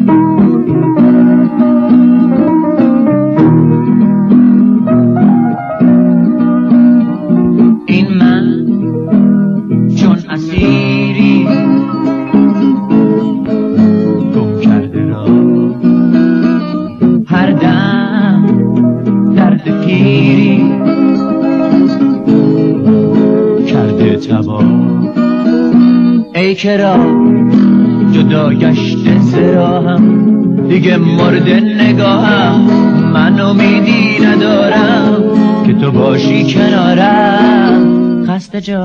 این من چون اسیری گم کرده را هر دم درد پیری کرده تبا ای کرا جدا گشته زراهم دیگه مورد نگاهم من امیدی ندارم که تو باشی کنارم خسته جا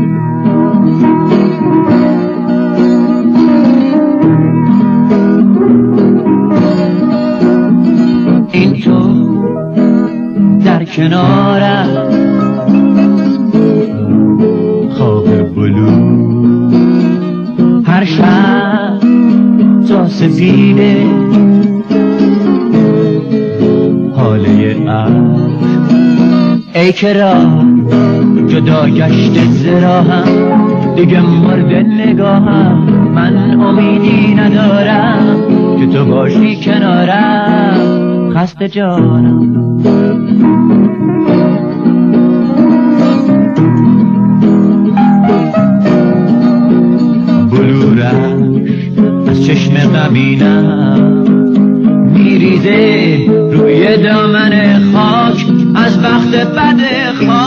این تو در کنارم خواب بلو هر شب تا سفیده حاله عشق ای کرا جدا گشته زراهم دیگه مورد نگاهم من امیدی ندارم که تو باشی کنارم خسته جانم بلورش از چشم غمینم میریزه روی دامن خاک از بخت بد خاک